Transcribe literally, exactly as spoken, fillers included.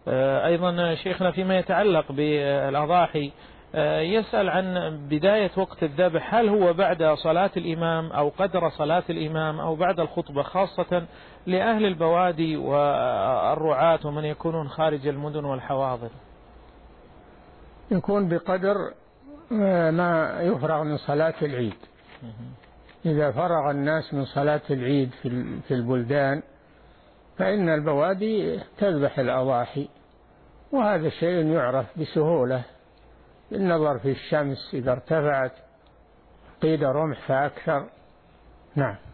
أيضا شيخنا فيما يتعلق بالأضاحي يسأل عن بداية وقت الذبح، هل هو بعد صلاة الإمام أو قدر صلاة الإمام أو بعد الخطبة، خاصة لأهل البوادي والرعاة ومن يكونون خارج المدن والحواضر؟ يكون بقدر ما يفرغ من صلاة العيد. إذا فرغ الناس من صلاة العيد في البلدان فإن البوادي تذبح الأضاحي، وهذا شيء يعرف بسهولة بالنظر في الشمس، إذا ارتفعت قيد رمح فأكثر. نعم.